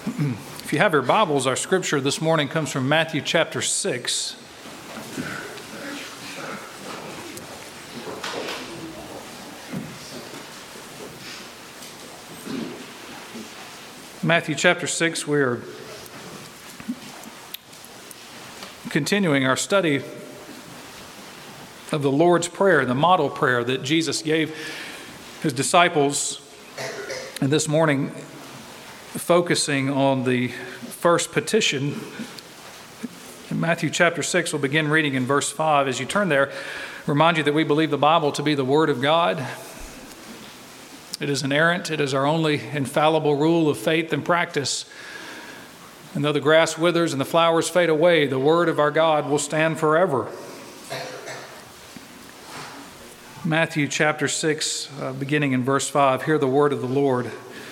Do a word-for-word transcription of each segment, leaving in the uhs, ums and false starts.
If you have your Bibles, our scripture this morning comes from Matthew chapter six. Matthew chapter six, we are continuing our study of the Lord's Prayer, the model prayer that Jesus gave his disciples. And this morning, focusing on the first petition. In Matthew chapter six, we'll begin reading in verse five. As you turn there, remind you that we believe the Bible to be the Word of God. It is inerrant. It is our only infallible rule of faith and practice. And though the grass withers and the flowers fade away, the Word of our God will stand forever. Matthew chapter six, uh, beginning in verse five, hear the word of the Lord.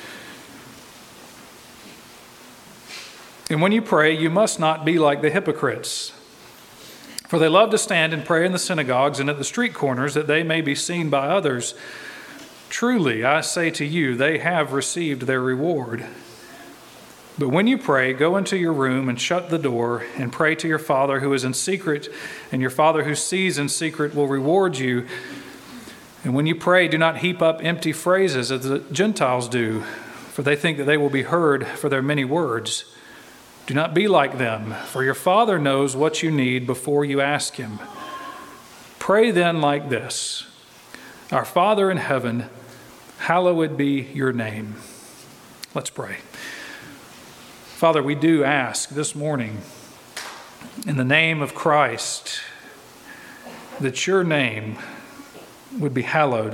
And when you pray, you must not be like the hypocrites, for they love to stand and pray in the synagogues and at the street corners, that they may be seen by others. Truly, I say to you, they have received their reward. But when you pray, go into your room and shut the door and pray to your Father who is in secret, and your Father who sees in secret will reward you. And when you pray, do not heap up empty phrases as the Gentiles do, for they think that they will be heard for their many words. Do not be like them, for your Father knows what you need before you ask Him. Pray then like this: Our Father in heaven, hallowed be your name. Let's pray. Father, we do ask this morning, in the name of Christ, that your name would be hallowed.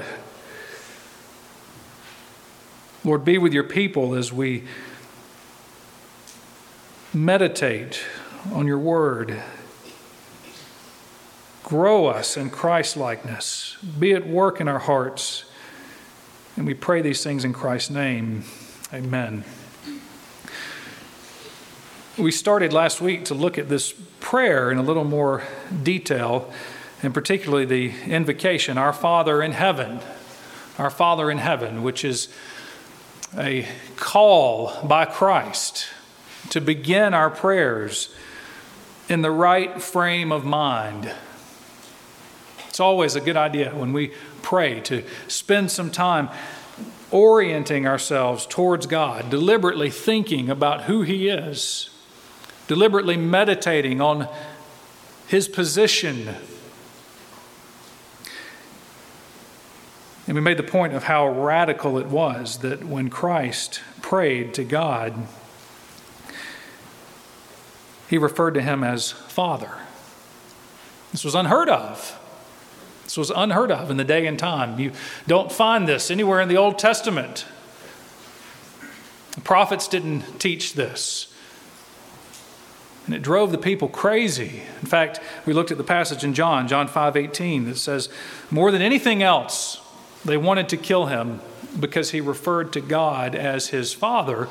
Lord, be with your people as we meditate on your word. Grow us in Christ-likeness. Be at work in our hearts. And we pray these things in Christ's name. Amen. We started last week to look at this prayer in a little more detail, and particularly the invocation, Our Father in heaven. Our Father in heaven, which is a call by Christ to begin our prayers in the right frame of mind. It's always a good idea when we pray to spend some time orienting ourselves towards God, deliberately thinking about who He is, deliberately meditating on His position. And we made the point of how radical it was that when Christ prayed to God, He referred to Him as Father. This was unheard of. This was unheard of in the day and time. You don't find this anywhere in the Old Testament. The prophets didn't teach this. And it drove the people crazy. In fact, we looked at the passage in John, John five eighteen, that says, more than anything else, they wanted to kill Him because He referred to God as His Father,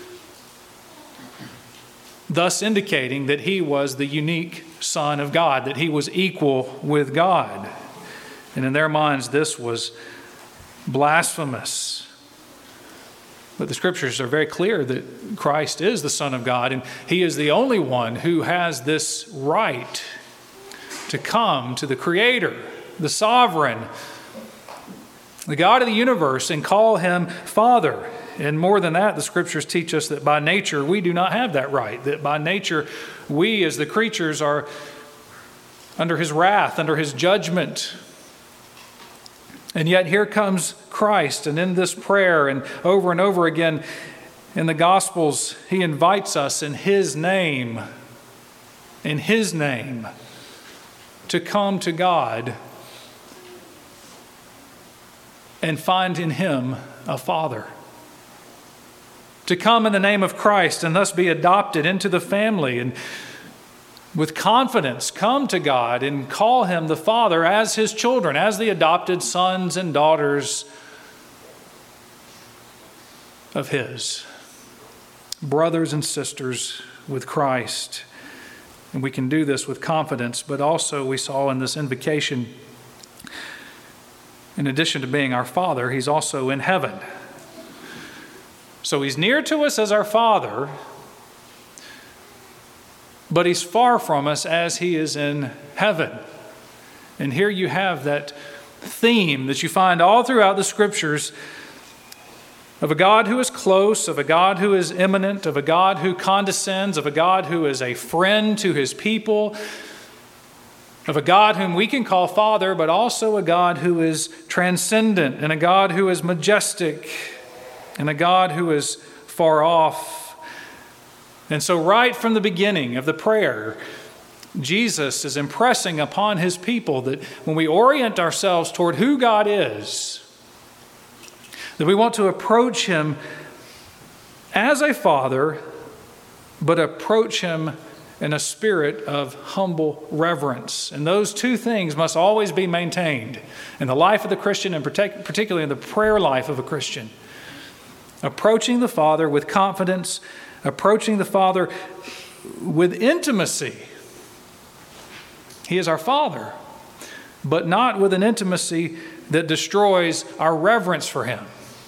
thus indicating that He was the unique Son of God, that He was equal with God. And in their minds, this was blasphemous. But the Scriptures are very clear that Christ is the Son of God, and He is the only one who has this right to come to the Creator, the Sovereign, the God of the universe, and call Him Father. And more than that, the Scriptures teach us that by nature we do not have that right, that by nature we as the creatures are under His wrath, under His judgment. And yet here comes Christ, and in this prayer and over and over again in the Gospels, He invites us in His name, in His name, to come to God and find in Him a Father. To come in the name of Christ and thus be adopted into the family, and with confidence come to God and call Him the Father as His children, as the adopted sons and daughters of His. Brothers and sisters with Christ. And we can do this with confidence, but also we saw in this invocation, in addition to being our Father, He's also in heaven. So he's near to us as our Father, but he's far from us as he is in heaven. And here you have that theme that you find all throughout the Scriptures of a God who is close, of a God who is immanent, of a God who condescends, of a God who is a friend to his people, of a God whom we can call Father, but also a God who is transcendent, and a God who is majestic, and a God who is far off. And so right from the beginning of the prayer, Jesus is impressing upon his people that when we orient ourselves toward who God is, that we want to approach him as a father, but approach him in a spirit of humble reverence. And those two things must always be maintained in the life of the Christian, and particularly in the prayer life of a Christian. Approaching the Father with confidence, approaching the Father with intimacy. He is our Father, but not with an intimacy that destroys our reverence for him.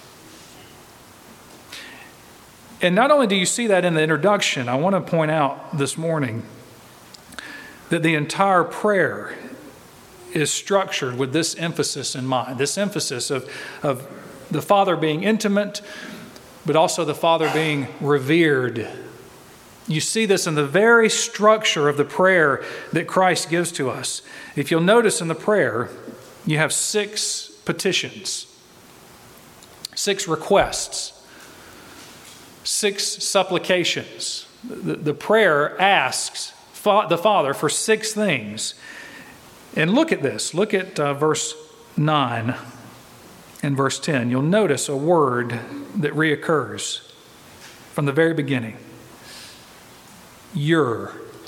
And not only do you see that in the introduction, I want to point out this morning that the entire prayer is structured with this emphasis in mind, this emphasis of, of the Father being intimate, but also the Father being revered. You see this in the very structure of the prayer that Christ gives to us. If you'll notice in the prayer, you have six petitions, six requests, six supplications. The, the prayer asks fa- the Father for six things. And look at this. Look at uh, verse nine and verse ten. You'll notice a word that reoccurs from the very beginning. Your.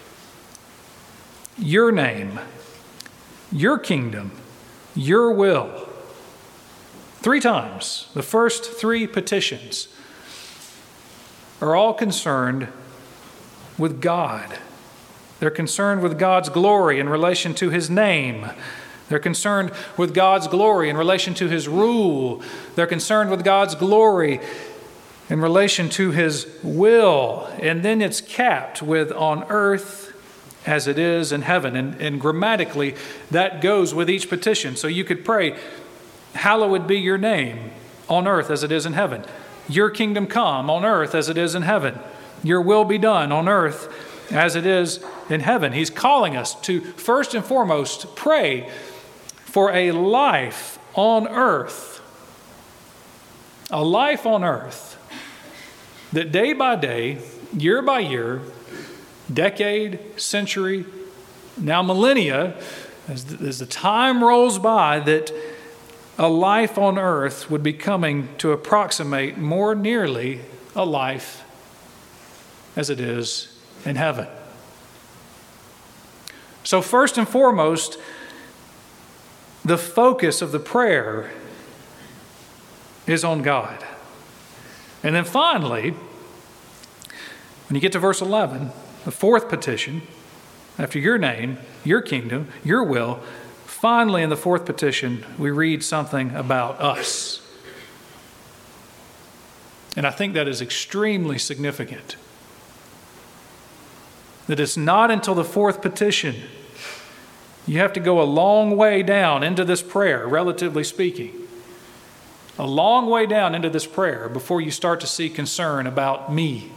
Your name. Your kingdom. Your will. Three times. The first three petitions are all concerned with God. They're concerned with God's glory in relation to his name. They're concerned with God's glory in relation to his rule. They're concerned with God's glory in relation to his will. And then it's capped with on earth as it is in heaven. And, and grammatically, that goes with each petition. So you could pray, hallowed be your name on earth as it is in heaven. Your kingdom come on earth as it is in heaven. Your will be done on earth as it is in heaven. He's calling us to first and foremost pray for a life on earth. A life on earth that day by day, year by year, decade, century, now millennia, as the, as the time rolls by, that a life on earth would be coming to approximate more nearly a life as it is in heaven. So first and foremost, the focus of the prayer is on God. And then finally, when you get to verse eleven, the fourth petition, after your name, your kingdom, your will, finally, in the fourth petition, we read something about us. And I think that is extremely significant. That it's not until the fourth petition, you have to go a long way down into this prayer, relatively speaking. A long way down into this prayer before you start to see concern about me.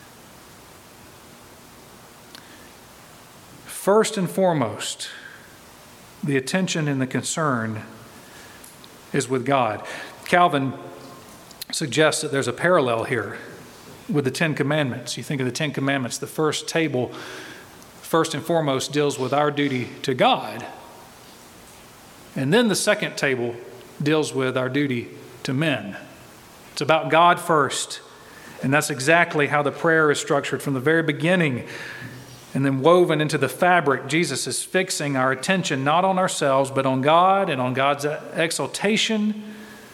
First and foremost, the attention and the concern is with God. Calvin suggests that there's a parallel here with the Ten Commandments. You think of the Ten Commandments, the first table, first and foremost, deals with our duty to God. And then the second table deals with our duty to men. It's about God first. And that's exactly how the prayer is structured from the very beginning. And then woven into the fabric, Jesus is fixing our attention not on ourselves, but on God and on God's exaltation.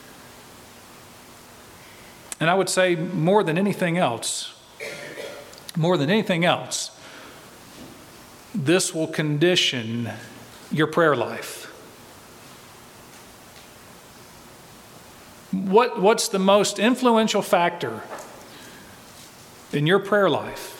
And I would say more than anything else, more than anything else, this will condition your prayer life. What, what's the most influential factor in your prayer life,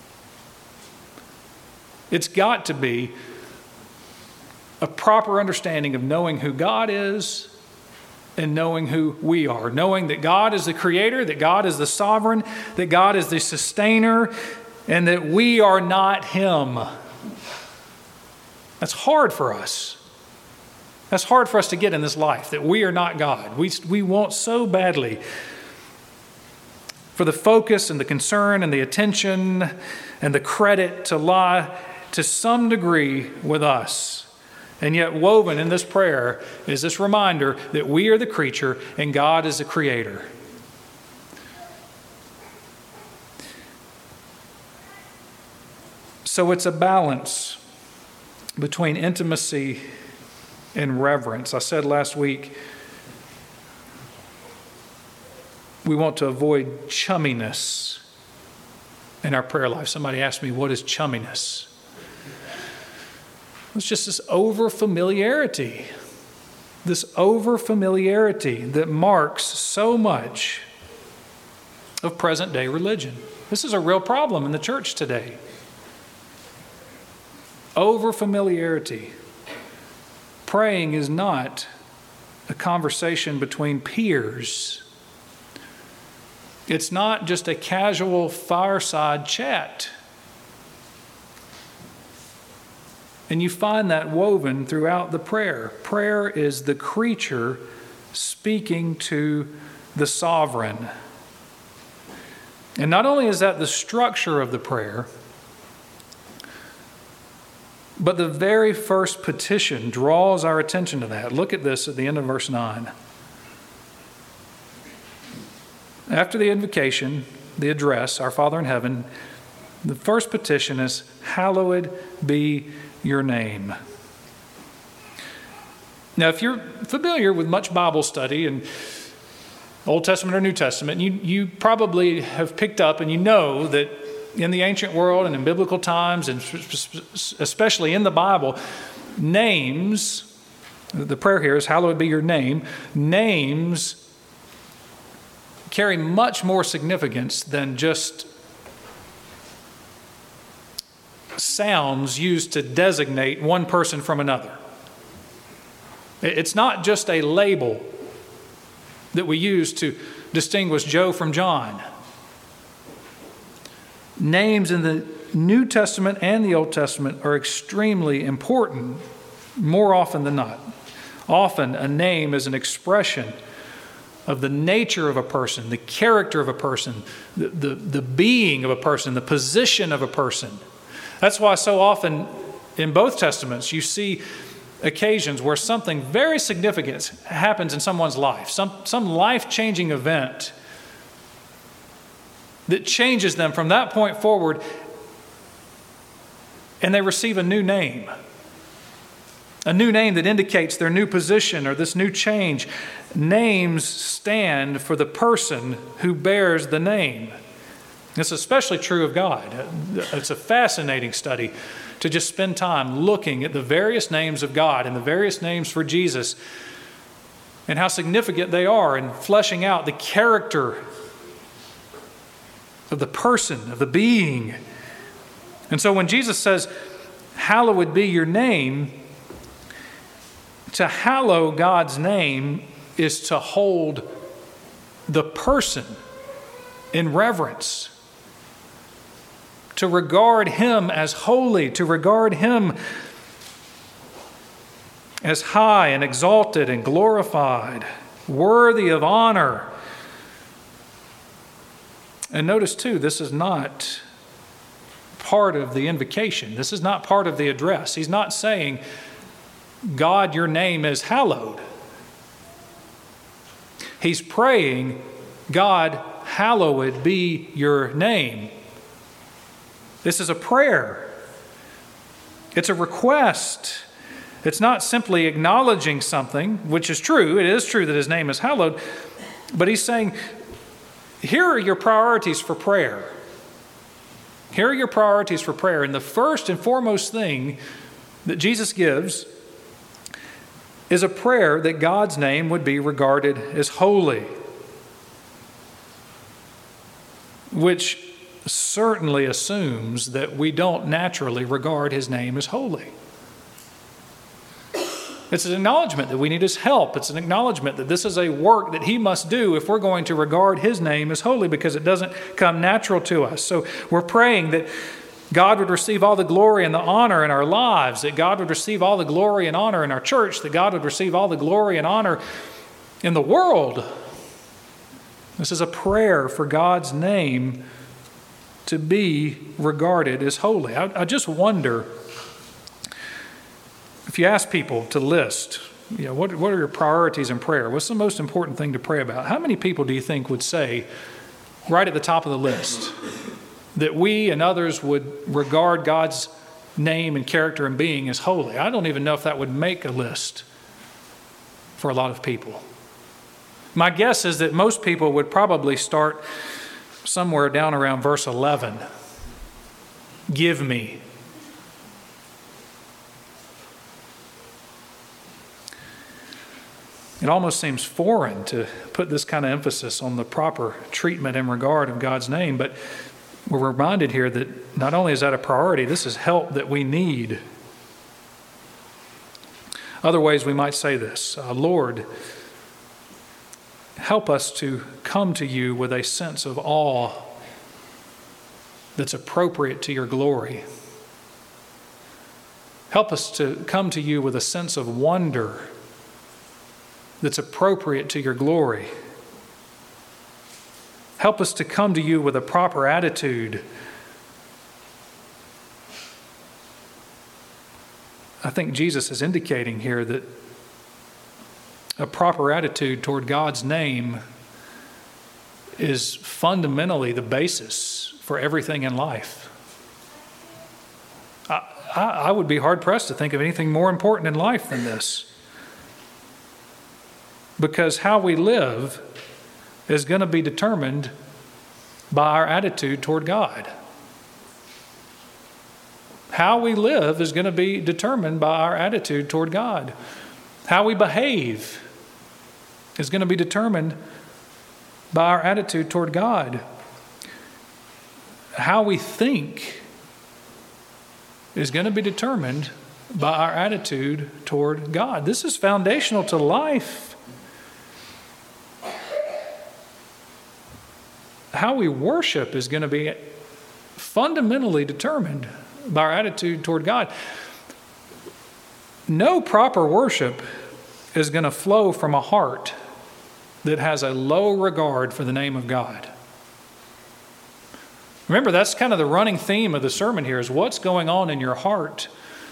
it's got to be a proper understanding of knowing who God is and knowing who we are. Knowing that God is the creator, that God is the sovereign, that God is the sustainer, and that we are not Him. That's hard for us. That's hard for us to get in this life, that we are not God. We, we want so badly for the focus and the concern and the attention and the credit to lie to some degree with us. And yet woven in this prayer is this reminder that we are the creature and God is the creator. So it's a balance between intimacy and reverence. I said last week, we want to avoid chumminess in our prayer life. Somebody asked me, what is chumminess? It's just this over-familiarity, this over-familiarity that marks so much of present-day religion. This is a real problem in the church today. Over-familiarity. Praying is not a conversation between peers. It's not just a casual fireside chat. And you find that woven throughout the prayer. Prayer is the creature speaking to the sovereign. And not only is that the structure of the prayer, but the very first petition draws our attention to that. Look at this at the end of verse nine. After the invocation, the address, Our Father in heaven, the first petition is, hallowed be your name. Now, if you're familiar with much Bible study and Old Testament or New Testament, you, you probably have picked up and you know that in the ancient world and in biblical times, and especially in the Bible, names, the prayer here is, hallowed be your name, names carry much more significance than just sounds used to designate one person from another. It's not just a label that we use to distinguish Joe from John. Names in the New Testament and the Old Testament are extremely important, more often than not. Often a name is an expression of the nature of a person, the character of a person, the, the, the being of a person, the position of a person. That's why so often in both Testaments you see occasions where something very significant happens in someone's life, some, some life-changing event that changes them from that point forward, and they receive a new name. A new name that indicates their new position or this new change. Names stand for the person who bears the name. It's especially true of God. It's a fascinating study to just spend time looking at the various names of God and the various names for Jesus and how significant they are in fleshing out the character of the person, of the being. And so when Jesus says, hallowed be your name, to hallow God's name is to hold the person in reverence, to regard Him as holy, to regard Him as high and exalted and glorified, worthy of honor. And notice too, this is not part of the invocation. This is not part of the address. He's not saying, God, your name is hallowed. He's praying, God, hallowed be your name. This is a prayer. It's a request. It's not simply acknowledging something, which is true. It is true that His name is hallowed. But He's saying, here are your priorities for prayer. Here are your priorities for prayer. And the first and foremost thing that Jesus gives is a prayer that God's name would be regarded as holy, which certainly assumes that we don't naturally regard his name as holy. It's an acknowledgement that we need his help. It's an acknowledgement that this is a work that he must do if we're going to regard his name as holy, because it doesn't come natural to us. So we're praying that God would receive all the glory and the honor in our lives, that God would receive all the glory and honor in our church, that God would receive all the glory and honor in the world. This is a prayer for God's name to be regarded as holy. I, I just wonder, if you ask people to list, you know, what, what are your priorities in prayer? What's the most important thing to pray about? How many people do you think would say, right at the top of the list, that we and others would regard God's name and character and being as holy? I don't even know if that would make a list for a lot of people. My guess is that most people would probably start somewhere down around verse eleven. Give me. It almost seems foreign to put this kind of emphasis on the proper treatment and regard of God's name, but we're reminded here that not only is that a priority, this is help that we need. Other ways we might say this, uh, Lord, help us to come to you with a sense of awe that's appropriate to your glory. Help us to come to you with a sense of wonder that's appropriate to your glory. Help us to come to you with a proper attitude. I think Jesus is indicating here that a proper attitude toward God's name is fundamentally the basis for everything in life. I, I, I would be hard-pressed to think of anything more important in life than this. Because how we live is going to be determined by our attitude toward God. How we live is going to be determined by our attitude toward God. How we behave is going to be determined by our attitude toward God. How we think is going to be determined by our attitude toward God. This is foundational to life. How we worship is going to be fundamentally determined by our attitude toward God. No proper worship is going to flow from a heart that has a low regard for the name of God. Remember, that's kind of the running theme of the sermon here, is what's going on in your heart.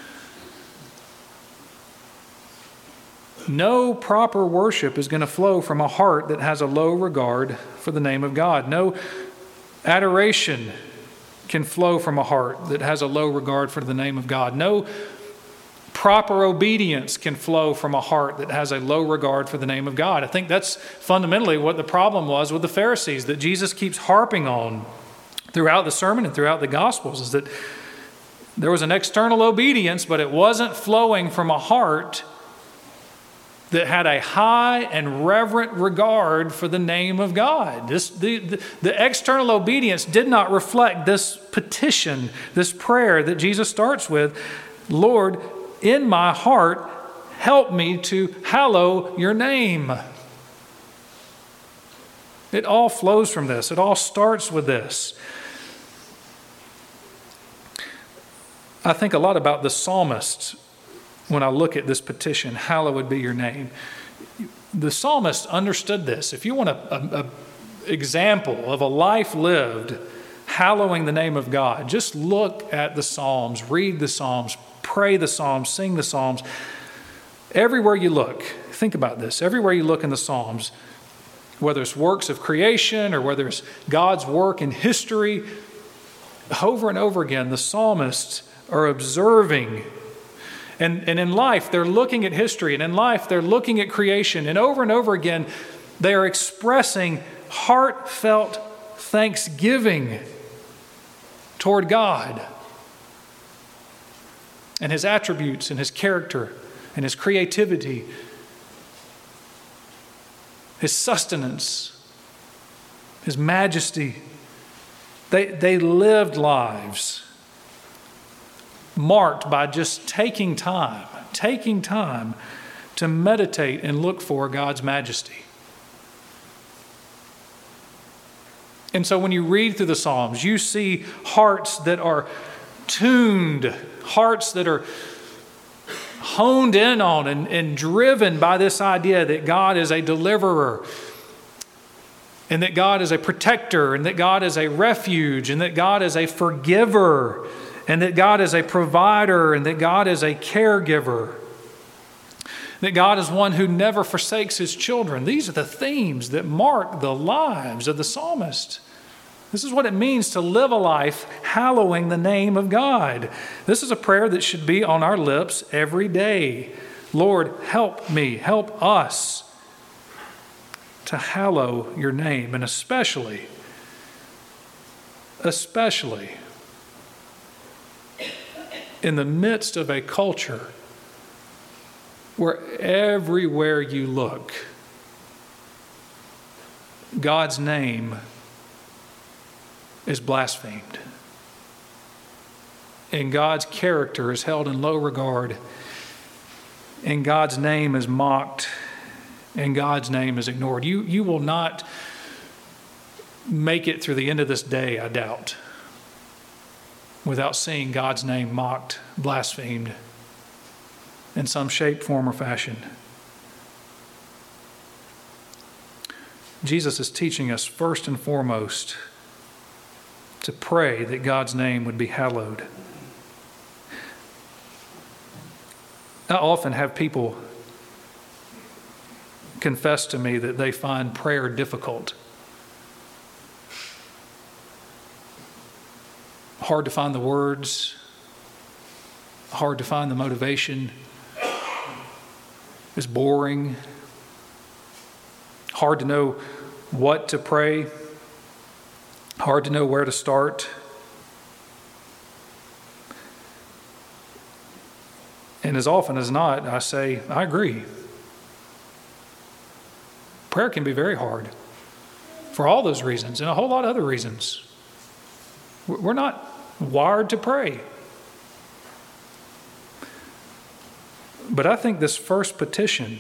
No proper worship is going to flow from a heart that has a low regard for the name of God. No adoration can flow from a heart that has a low regard for the name of God. No proper obedience can flow from a heart that has a low regard for the name of God. I think that's fundamentally what the problem was with the Pharisees, that Jesus keeps harping on throughout the sermon and throughout the Gospels, is that there was an external obedience, but it wasn't flowing from a heart that had a high and reverent regard for the name of God. This, the, the, the external obedience did not reflect this petition, this prayer that Jesus starts with. Lord, in my heart, help me to hallow your name. It all flows from this. It all starts with this. I think a lot about the psalmist when I look at this petition, hallowed be your name. The psalmist understood this. If you want an example of a life lived hallowing the name of God, just look at the Psalms, read the Psalms, pray the Psalms, sing the Psalms. Everywhere you look, think about this, everywhere you look in the Psalms, whether it's works of creation or whether it's God's work in history, over and over again, the psalmists are observing. And, and in life, they're looking at history, and in life, they're looking at creation. And over and over again, they are expressing heartfelt thanksgiving toward God and His attributes and His character and His creativity, His sustenance, His majesty. They, they lived lives marked by just taking time, taking time to meditate and look for God's majesty. And so when you read through the Psalms, you see hearts that are tuned, hearts that are honed in on and, and driven by this idea that God is a deliverer, and that God is a protector, and that God is a refuge, and that God is a forgiver, and that God is a provider, and that God is a caregiver, that God is one who never forsakes his children. These are the themes that mark the lives of the psalmist. This is what it means to live a life hallowing the name of God. This is a prayer that should be on our lips every day. Lord, help me, help us to hallow your name, and especially, especially in the midst of a culture where everywhere you look, God's name is blasphemed, and God's character is held in low regard, and God's name is mocked, and God's name is ignored. You, you will not make it through the end of this day, I doubt, without seeing God's name mocked, blasphemed in some shape, form, or fashion. Jesus is teaching us first and foremost to pray that God's name would be hallowed. I often have people confess to me that they find prayer difficult. Hard to find the words, hard to find the motivation. It's boring. Hard to know what to pray. Hard to know where to start. And as often as not, I say, I agree. Prayer can be very hard for all those reasons and a whole lot of other reasons. We're not wired to pray. But I think this first petition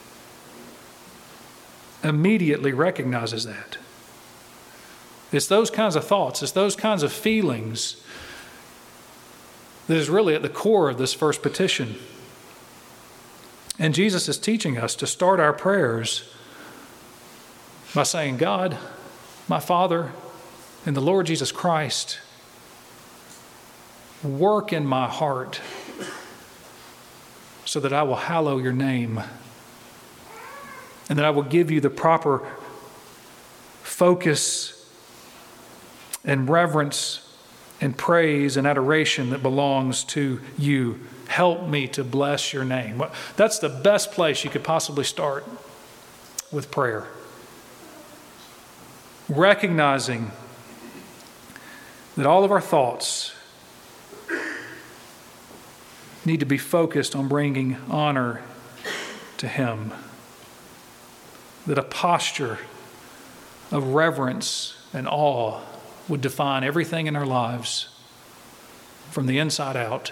immediately recognizes that. It's those kinds of thoughts, it's those kinds of feelings that is really at the core of this first petition. And Jesus is teaching us to start our prayers by saying, God, my Father, and the Lord Jesus Christ, work in my heart so that I will hallow your name, and that I will give you the proper focus and reverence and praise and adoration that belongs to you. Help me to bless your name. That's the best place you could possibly start with prayer. Recognizing that all of our thoughts need to be focused on bringing honor to him. That a posture of reverence and awe would define everything in our lives from the inside out.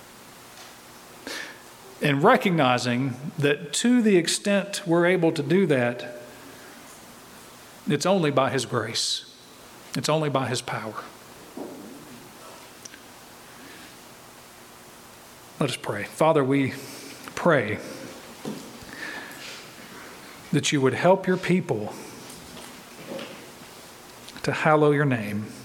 And recognizing that to the extent we're able to do that, it's only by his grace. It's only by his power. Let us pray. Father, we pray that you would help your people to hallow your name.